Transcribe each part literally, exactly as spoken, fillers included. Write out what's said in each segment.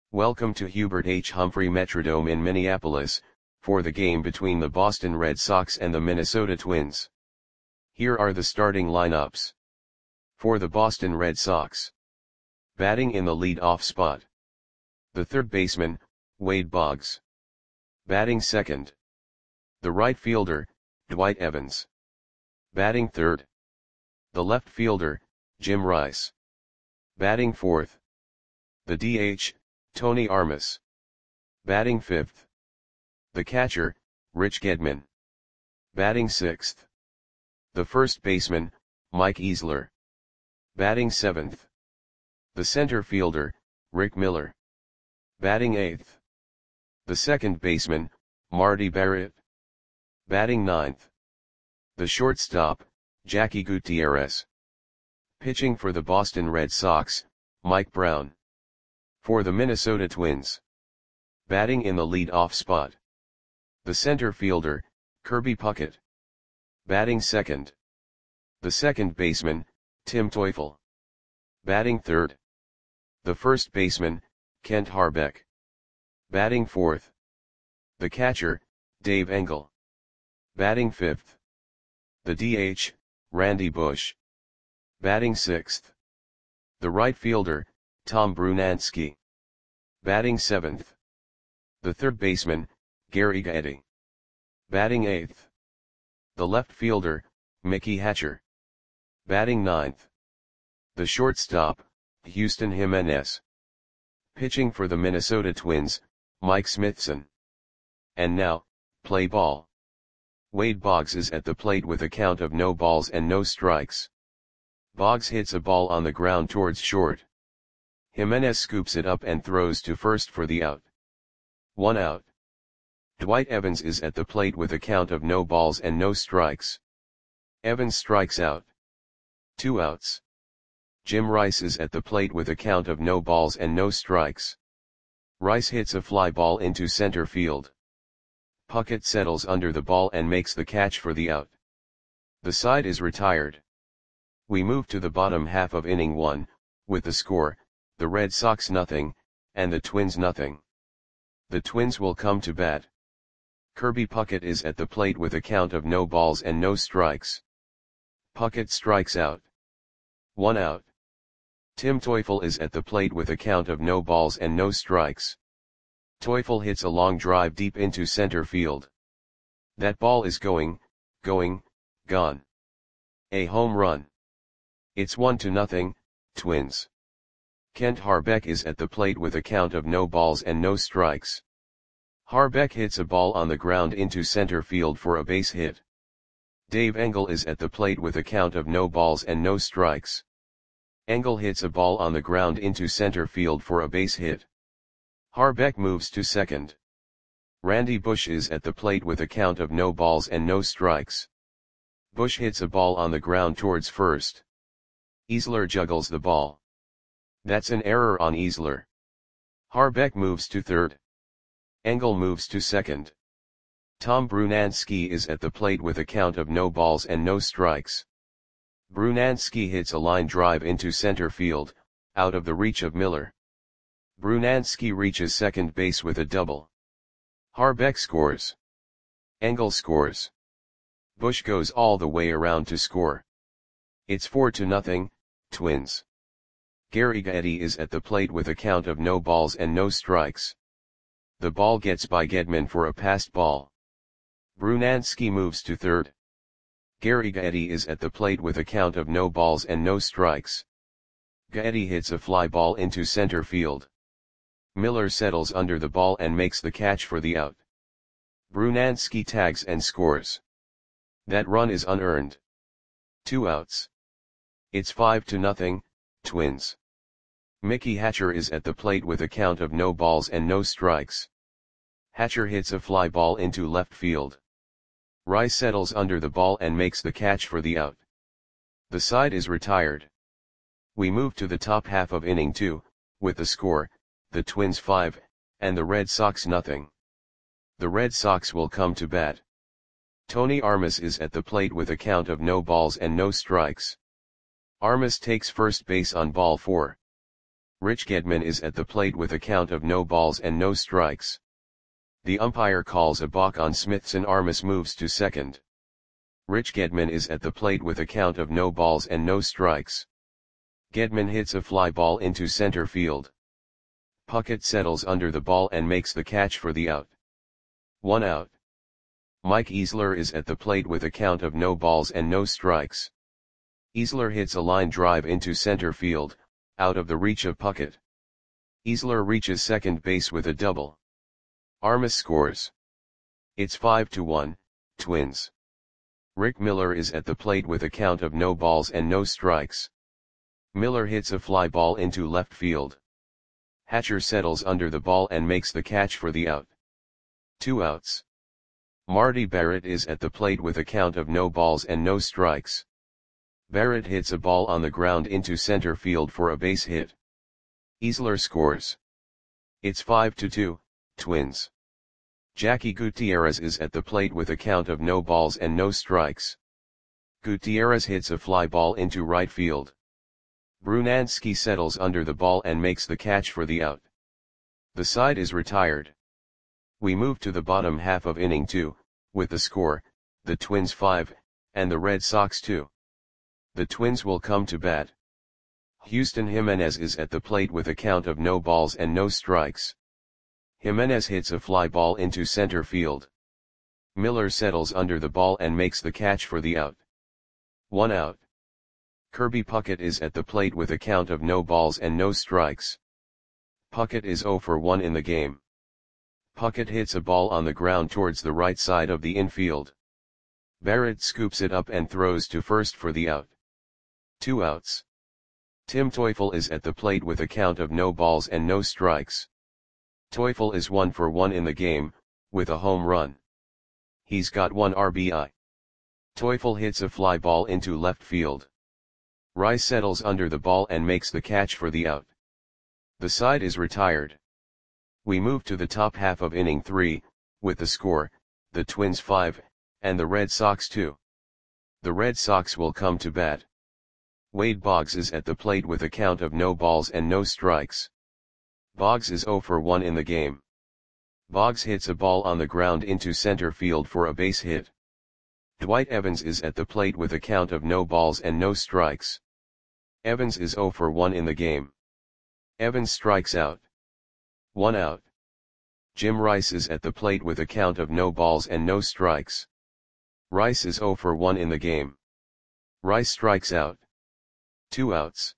Welcome to Hubert H. Humphrey Metrodome in Minneapolis, for the game between the Boston Red Sox and the Minnesota Twins. Here are the starting lineups. For the Boston Red Sox. Batting in the lead-off spot. The third baseman, Wade Boggs. Batting second. The right fielder, Dwight Evans. Batting third. The left fielder, Jim Rice. Batting fourth. The D H, Tony Armas. Batting fifth. The catcher, Rich Gedman. Batting sixth. The first baseman, Mike Easler. Batting seventh. The center fielder, Rick Miller. Batting eighth. The second baseman, Marty Barrett. Batting ninth. The shortstop, Jackie Gutierrez. Pitching for the Boston Red Sox, Mike Brown. For the Minnesota Twins. Batting in the lead-off spot. The center fielder, Kirby Puckett. Batting second. The second baseman, Tim Teufel. Batting third. The first baseman, Kent Harbeck. Batting fourth. The catcher, Dave Engel. Batting fifth. The D H, Randy Bush. Batting sixth. The right fielder, Tom Brunansky. Batting seventh. The third baseman, Gary Gaetti. Batting eighth. The left fielder, Mickey Hatcher. Batting ninth. The shortstop, Houston Jimenez. Pitching for the Minnesota Twins, Mike Smithson. And now, play ball. Wade Boggs is at the plate with a count of no balls and no strikes. Boggs hits a ball on the ground towards short. Jimenez scoops it up and throws to first for the out. One out. Dwight Evans is at the plate with a count of no balls and no strikes. Evans strikes out. Two outs. Jim Rice is at the plate with a count of no balls and no strikes. Rice hits a fly ball into center field. Puckett settles under the ball and makes the catch for the out. The side is retired. We move to the bottom half of inning one, with the score, the Red Sox nothing, and the Twins nothing. The Twins will come to bat. Kirby Puckett is at the plate with a count of no balls and no strikes. Puckett strikes out. One out. Tim Teufel is at the plate with a count of no balls and no strikes. Teufel hits a long drive deep into center field. That ball is going, going, gone. A home run. It's one to nothing, Twins. Kent Harbeck is at the plate with a count of no balls and no strikes. Harbeck hits a ball on the ground into center field for a base hit. Dave Engel is at the plate with a count of no balls and no strikes. Engel hits a ball on the ground into center field for a base hit. Harbeck moves to second. Randy Bush is at the plate with a count of no balls and no strikes. Bush hits a ball on the ground towards first. Easler juggles the ball. That's an error on Easler. Harbeck moves to third. Engel moves to second. Tom Brunansky is at the plate with a count of no balls and no strikes. Brunansky hits a line drive into center field, out of the reach of Miller. Brunansky reaches second base with a double. Harbeck scores. Engel scores. Bush goes all the way around to score. It's four to nothing, Twins. Gary Gaetti is at the plate with a count of no balls and no strikes. The ball gets by Gedman for a passed ball. Brunansky moves to third. Gary Gaetti is at the plate with a count of no balls and no strikes. Gaetti hits a fly ball into center field. Miller settles under the ball and makes the catch for the out. Brunansky tags and scores. That run is unearned. Two outs. It's five to nothing, Twins. Mickey Hatcher is at the plate with a count of no balls and no strikes. Hatcher hits a fly ball into left field. Rice settles under the ball and makes the catch for the out. The side is retired. We move to the top half of inning two, with the score, the Twins five, and the Red Sox nothing. The Red Sox will come to bat. Tony Armas is at the plate with a count of no balls and no strikes. Armas takes first base on ball four. Rich Gedman is at the plate with a count of no balls and no strikes. The umpire calls a balk on Smithson. Armas moves to second. Rich Gedman is at the plate with a count of no balls and no strikes. Gedman hits a fly ball into center field. Puckett settles under the ball and makes the catch for the out. One out. Mike Easler is at the plate with a count of no balls and no strikes. Easler hits a line drive into center field, out of the reach of Puckett. Easler reaches second base with a double. Armas scores. It's five to one, Twins. Rick Miller is at the plate with a count of no balls and no strikes. Miller hits a fly ball into left field. Hatcher settles under the ball and makes the catch for the out. Two outs. Marty Barrett is at the plate with a count of no balls and no strikes. Barrett hits a ball on the ground into center field for a base hit. Easler scores. It's five to two, Twins. Jackie Gutierrez is at the plate with a count of no balls and no strikes. Gutierrez hits a fly ball into right field. Brunansky settles under the ball and makes the catch for the out. The side is retired. We move to the bottom half of inning two, with the score, the Twins five, and the Red Sox two. The Twins will come to bat. Houston Jimenez is at the plate with a count of no balls and no strikes. Jimenez hits a fly ball into center field. Miller settles under the ball and makes the catch for the out. One out. Kirby Puckett is at the plate with a count of no balls and no strikes. Puckett is zero for one in the game. Puckett hits a ball on the ground towards the right side of the infield. Barrett scoops it up and throws to first for the out. Two outs. Tim Teufel is at the plate with a count of no balls and no strikes. Teufel is one for one in the game, with a home run. He's got one R B I. Teufel hits a fly ball into left field. Rice settles under the ball and makes the catch for the out. The side is retired. We move to the top half of inning three, with the score, the Twins five, and the Red Sox two. The Red Sox will come to bat. Wade Boggs is at the plate with a count of no balls and no strikes. Boggs is zero for one in the game. Boggs hits a ball on the ground into center field for a base hit. Dwight Evans is at the plate with a count of no balls and no strikes. Evans is zero for one in the game. Evans strikes out. One out. Jim Rice is at the plate with a count of no balls and no strikes. Rice is zero for one in the game. Rice strikes out. Two outs.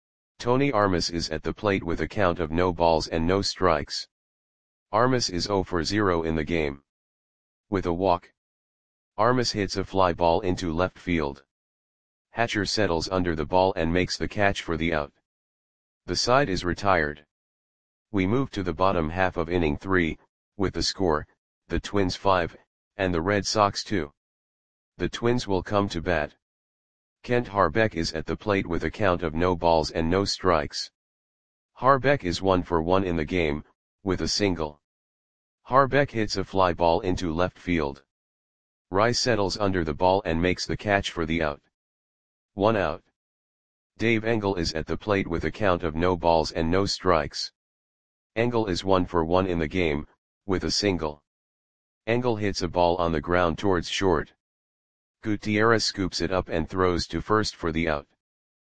Tony Armas is at the plate with a count of no balls and no strikes. Armas is zero for zero in the game. With a walk. Armas hits a fly ball into left field. Hatcher settles under the ball and makes the catch for the out. The side is retired. We move to the bottom half of inning three, with the score, the Twins five, and the Red Sox two. The Twins will come to bat. Kent Harbeck is at the plate with a count of no balls and no strikes. Harbeck is one for one in the game, with a single. Harbeck hits a fly ball into left field. Rice settles under the ball and makes the catch for the out. One out. Dave Engel is at the plate with a count of no balls and no strikes. Engel is one for one in the game, with a single. Engel hits a ball on the ground towards short. Gutierrez scoops it up and throws to first for the out.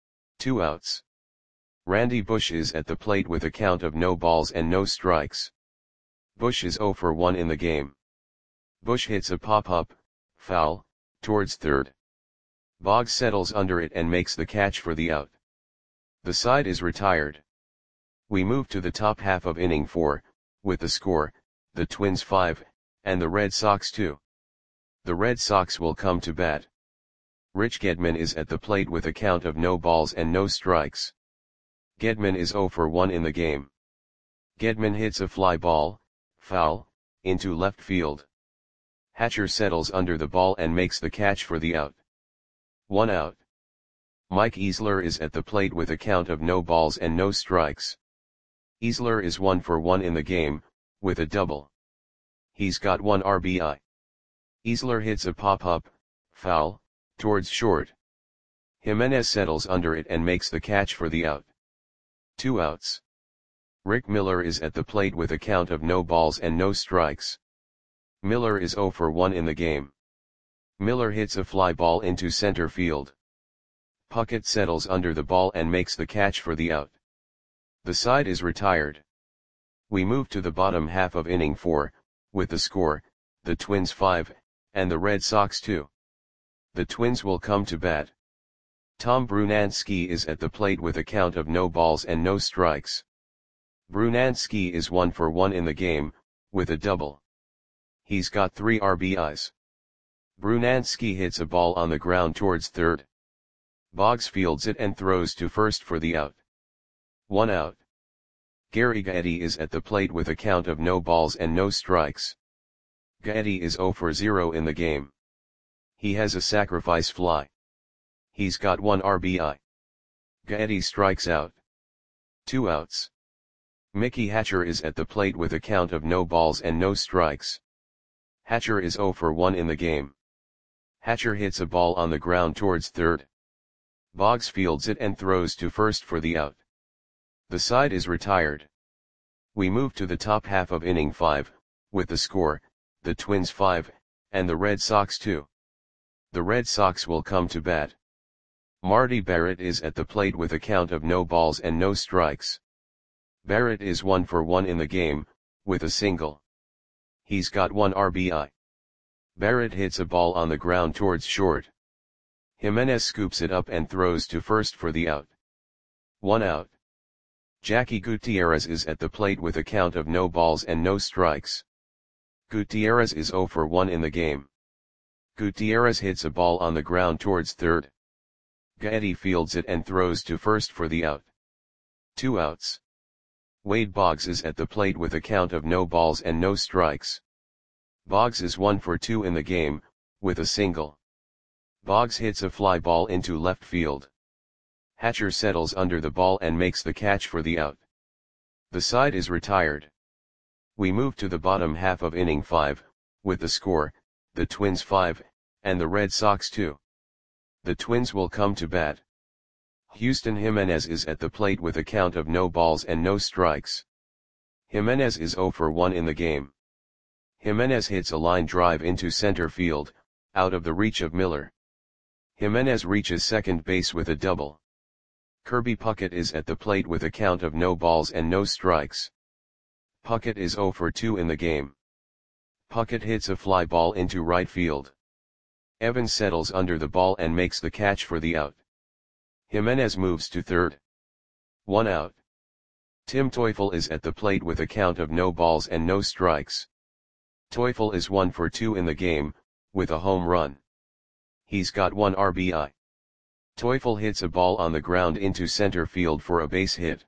Two outs. Randy Bush is at the plate with a count of no balls and no strikes. Bush is zero for one in the game. Bush hits a pop-up, foul, towards third. Boggs settles under it and makes the catch for the out. The side is retired. We move to the top half of inning four, with the score, the Twins five, and the Red Sox two. The Red Sox will come to bat. Rich Gedman is at the plate with a count of no balls and no strikes. Gedman is zero for one in the game. Gedman hits a fly ball, foul, into left field. Hatcher settles under the ball and makes the catch for the out. One out. Mike Easler is at the plate with a count of no balls and no strikes. Easler is one for one in the game, with a double. He's got one R B I. Easler hits a pop-up, foul, towards short. Jimenez settles under it and makes the catch for the out. Two outs. Rick Miller is at the plate with a count of no balls and no strikes. Miller is zero for one in the game. Miller hits a fly ball into center field. Puckett settles under the ball and makes the catch for the out. The side is retired. We move to the bottom half of inning four, with the score, the Twins five, and the Red Sox two. The Twins will come to bat. Tom Brunansky is at the plate with a count of no balls and no strikes. Brunansky is one for one in the game, with a double. He's got three R B Is. Brunansky hits a ball on the ground towards third. Boggs fields it and throws to first for the out. One out. Gary Gaetti is at the plate with a count of no balls and no strikes. Gaetti is zero for zero in the game. He has a sacrifice fly. He's got one R B I. Gaetti strikes out. Two outs. Mickey Hatcher is at the plate with a count of no balls and no strikes. Hatcher is zero for one in the game. Hatcher hits a ball on the ground towards third. Boggs fields it and throws to first for the out. The side is retired. We move to the top half of inning five, with the score, the Twins five, and the Red Sox two. The Red Sox will come to bat. Marty Barrett is at the plate with a count of no balls and no strikes. Barrett is one for one in the game, with a single. He's got one R B I. Barrett hits a ball on the ground towards short. Jimenez scoops it up and throws to first for the out. One out. Jackie Gutierrez is at the plate with a count of no balls and no strikes. Gutierrez is zero for one in the game. Gutierrez hits a ball on the ground towards third. Gaetti fields it and throws to first for the out. Two outs. Wade Boggs is at the plate with a count of no balls and no strikes. Boggs is one for two in the game, with a single. Boggs hits a fly ball into left field. Hatcher settles under the ball and makes the catch for the out. The side is retired. We move to the bottom half of inning five, with the score, the Twins five, and the Red Sox two. The Twins will come to bat. Houston Jimenez is at the plate with a count of no balls and no strikes. Jimenez is zero for one in the game. Jimenez hits a line drive into center field, out of the reach of Miller. Jimenez reaches second base with a double. Kirby Puckett is at the plate with a count of no balls and no strikes. Puckett is zero for two in the game. Puckett hits a fly ball into right field. Evans settles under the ball and makes the catch for the out. Jimenez moves to third. One out. Tim Teufel is at the plate with a count of no balls and no strikes. Teufel is one for two in the game, with a home run. He's got one R B I. Teufel hits a ball on the ground into center field for a base hit.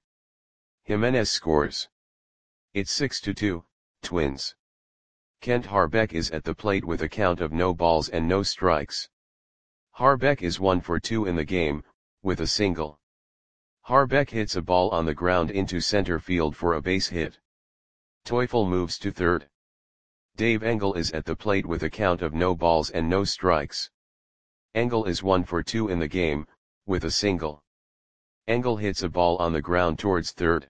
Jimenez scores. It's six to two, Twins. Kent Harbeck is at the plate with a count of no balls and no strikes. Harbeck is one for two in the game, with a single. Harbeck hits a ball on the ground into center field for a base hit. Teufel moves to third. Dave Engel is at the plate with a count of no balls and no strikes. Engel is one for two in the game, with a single. Engel hits a ball on the ground towards third.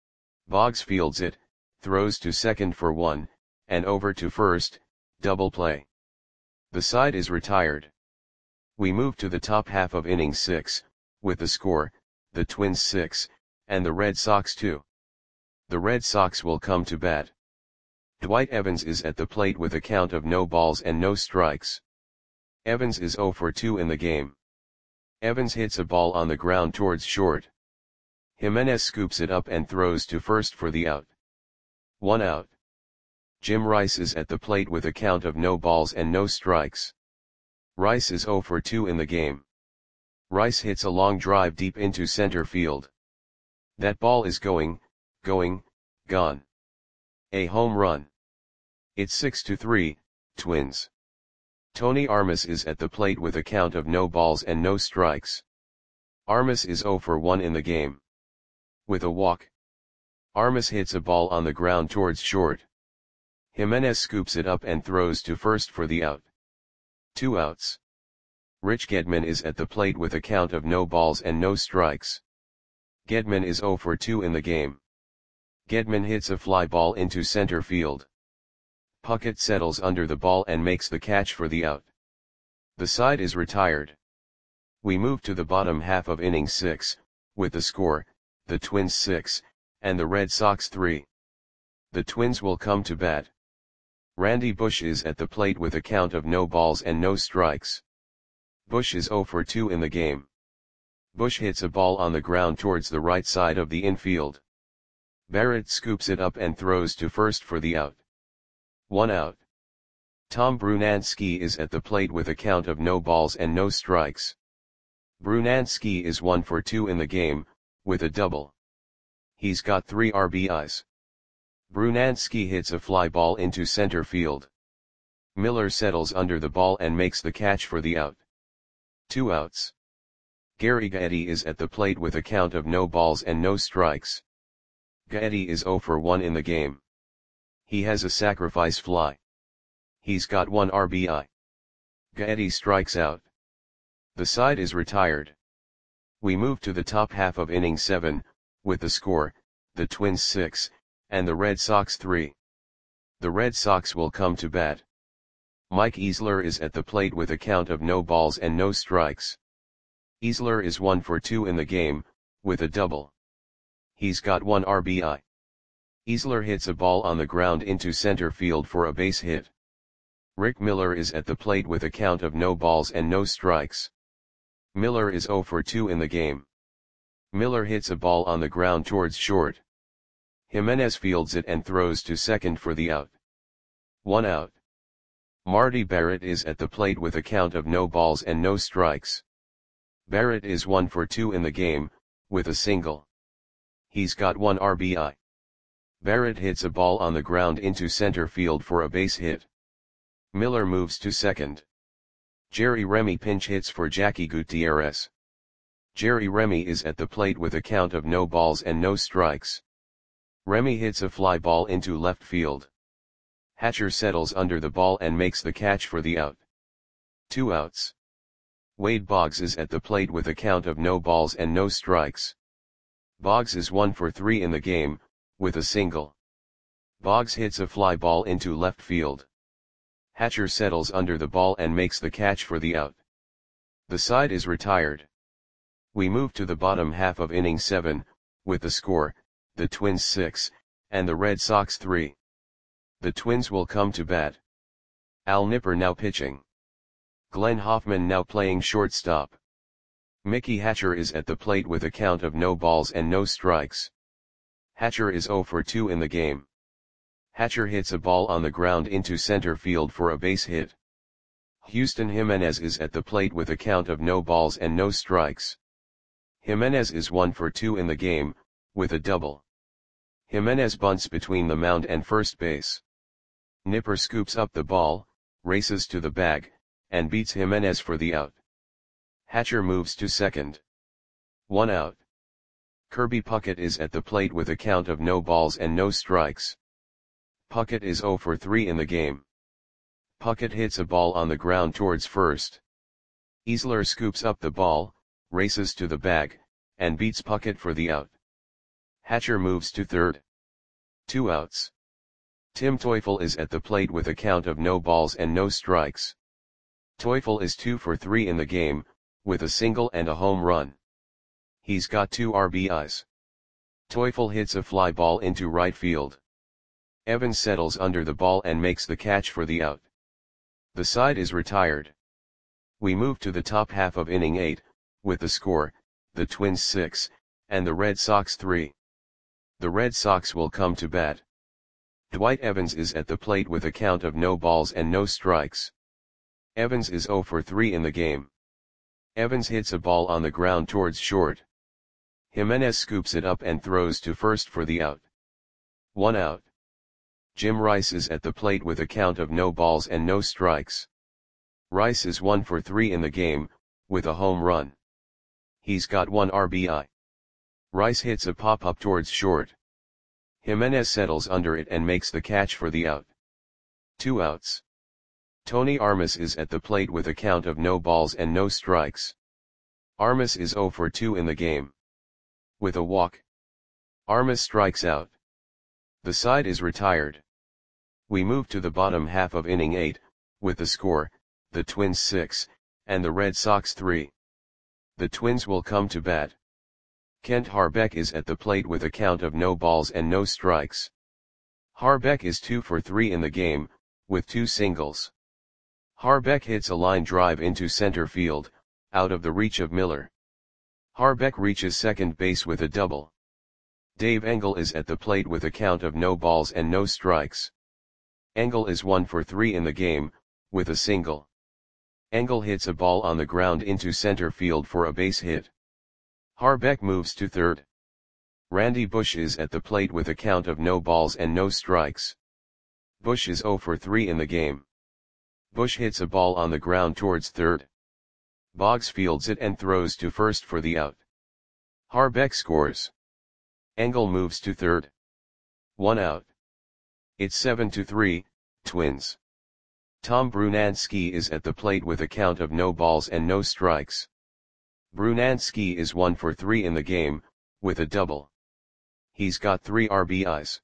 Boggs fields it, throws to second for one, and over to first, double play. The side is retired. We move to the top half of inning six, with the score, the Twins six, and the Red Sox two. The Red Sox will come to bat. Dwight Evans is at the plate with a count of no balls and no strikes. Evans is zero for two in the game. Evans hits a ball on the ground towards short. Jimenez scoops it up and throws to first for the out. One out. Jim Rice is at the plate with a count of no balls and no strikes. Rice is zero for two in the game. Rice hits a long drive deep into center field. That ball is going, going, gone. A home run. It's six to three, Twins. Tony Armas is at the plate with a count of no balls and no strikes. Armas is zero for one in the game. With a walk. Armas hits a ball on the ground towards short. Jimenez scoops it up and throws to first for the out. Two outs. Rich Gedman is at the plate with a count of no balls and no strikes. Gedman is zero for two in the game. Gedman hits a fly ball into center field. Puckett settles under the ball and makes the catch for the out. The side is retired. We move to the bottom half of inning six, with the score, the Twins six, and the Red Sox three. The Twins will come to bat. Randy Bush is at the plate with a count of no balls and no strikes. Bush is oh for two in the game. Bush hits a ball on the ground towards the right side of the infield. Barrett scoops it up and throws to first for the out. One out. Tom Brunansky is at the plate with a count of no balls and no strikes. Brunansky is one for two in the game, with a double. He's got three R B Is. Brunansky hits a fly ball into center field. Miller settles under the ball and makes the catch for the out. Two outs. Gary Gaetti is at the plate with a count of no balls and no strikes. Gaetti is oh for one in the game. He has a sacrifice fly. He's got one R B I. Gaetti strikes out. The side is retired. We move to the top half of inning seven, with the score, the Twins six, and the Red Sox three. The Red Sox will come to bat. Mike Easler is at the plate with a count of no balls and no strikes. Easler is one for two in the game, with a double. He's got one R B I. Easler hits a ball on the ground into center field for a base hit. Rick Miller is at the plate with a count of no balls and no strikes. Miller is oh for two in the game. Miller hits a ball on the ground towards short. Jimenez fields it and throws to second for the out. One out. Marty Barrett is at the plate with a count of no balls and no strikes. Barrett is one for two in the game, with a single. He's got one R B I. Barrett hits a ball on the ground into center field for a base hit. Miller moves to second. Jerry Remy pinch hits for Jackie Gutierrez. Jerry Remy is at the plate with a count of no balls and no strikes. Remy hits a fly ball into left field. Hatcher settles under the ball and makes the catch for the out. Two outs. Wade Boggs is at the plate with a count of no balls and no strikes. Boggs is one for three in the game, with a single. Boggs hits a fly ball into left field. Hatcher settles under the ball and makes the catch for the out. The side is retired. We move to the bottom half of inning seven, with the score, the Twins six, and the Red Sox three. The Twins will come to bat. Al Nipper now pitching. Glenn Hoffman now playing shortstop. Mickey Hatcher is at the plate with a count of no balls and no strikes. Hatcher is oh for two in the game. Hatcher hits a ball on the ground into center field for a base hit. Houston Jimenez is at the plate with a count of no balls and no strikes. Jimenez is one for two in the game, with a double. Jimenez bunts between the mound and first base. Nipper scoops up the ball, races to the bag, and beats Jimenez for the out. Hatcher moves to second. One out. Kirby Puckett is at the plate with a count of no balls and no strikes. Puckett is oh for three in the game. Puckett hits a ball on the ground towards first. Easler scoops up the ball, races to the bag, and beats Puckett for the out. Hatcher moves to third. Two outs. Tim Teufel is at the plate with a count of no balls and no strikes. Teufel is two for three in the game, with a single and a home run. He's got two R B Is. Teufel hits a fly ball into right field. Evans settles under the ball and makes the catch for the out. The side is retired. We move to the top half of inning eight, with the score, the Twins six, and the Red Sox three. The Red Sox will come to bat. Dwight Evans is at the plate with a count of no balls and no strikes. Evans is oh for three in the game. Evans hits a ball on the ground towards short. Jimenez scoops it up and throws to first for the out. One out. Jim Rice is at the plate with a count of no balls and no strikes. Rice is one for three in the game, with a home run. He's got one R B I. Rice hits a pop-up towards short. Jimenez settles under it and makes the catch for the out. Two outs. Tony Armas is at the plate with a count of no balls and no strikes. Armas is oh for two in the game. With a walk. Armas strikes out. The side is retired. We move to the bottom half of inning eight, with the score, the Twins six, and the Red Sox three. The Twins will come to bat. Kent Harbeck is at the plate with a count of no balls and no strikes. Harbeck is two for three in the game, with two singles. Harbeck hits a line drive into center field, out of the reach of Miller. Harbeck reaches second base with a double. Dave Engel is at the plate with a count of no balls and no strikes. Engel is one for three in the game, with a single. Engel hits a ball on the ground into center field for a base hit. Harbeck moves to third. Randy Bush is at the plate with a count of no balls and no strikes. Bush is zero for three in the game. Bush hits a ball on the ground towards third. Boggs fields it and throws to first for the out. Harbeck scores. Engel moves to third. One out. It's seven to three, Twins. Tom Brunansky is at the plate with a count of no balls and no strikes. Brunansky is one for three in the game, with a double. He's got three R B Is.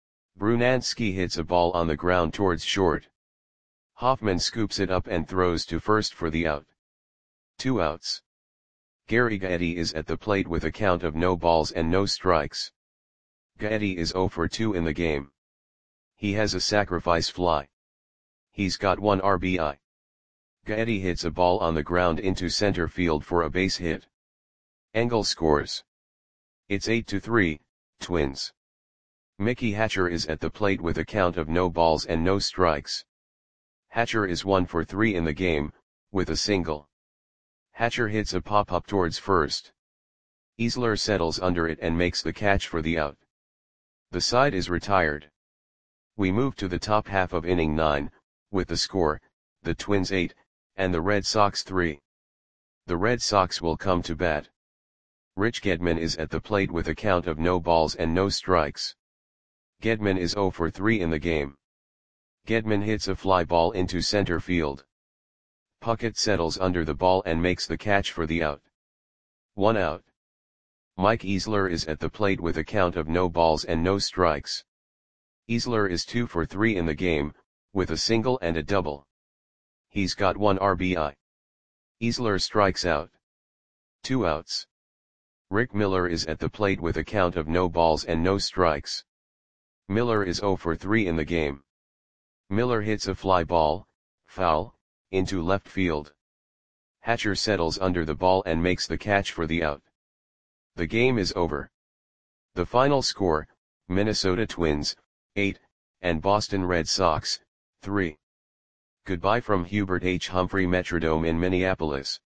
Brunansky hits a ball on the ground towards short. Hoffman scoops it up and throws to first for the out. Two outs. Gary Gaetti is at the plate with a count of no balls and no strikes. Gaetti is zero for two in the game. He has a sacrifice fly. He's got one R B I. Gaetti hits a ball on the ground into center field for a base hit. Engel scores. It's eight to three, Twins. Mickey Hatcher is at the plate with a count of no balls and no strikes. Hatcher is one for three in the game, with a single. Hatcher hits a pop-up towards first. Easler settles under it and makes the catch for the out. The side is retired. We move to the top half of inning nine, with the score, the Twins eight, and the Red Sox three. The Red Sox will come to bat. Rich Gedman is at the plate with a count of no balls and no strikes. Gedman is zero for three in the game. Gedman hits a fly ball into center field. Puckett settles under the ball and makes the catch for the out. One out. Mike Easler is at the plate with a count of no balls and no strikes. Easler is two for three in the game, with a single and a double. He's got one R B I. Easler strikes out. Two outs. Rick Miller is at the plate with a count of no balls and no strikes. Miller is zero for three in the game. Miller hits a fly ball, foul, into left field. Hatcher settles under the ball and makes the catch for the out. The game is over. The final score, Minnesota Twins, eight, and Boston Red Sox, three. Goodbye from Hubert H. Humphrey Metrodome in Minneapolis.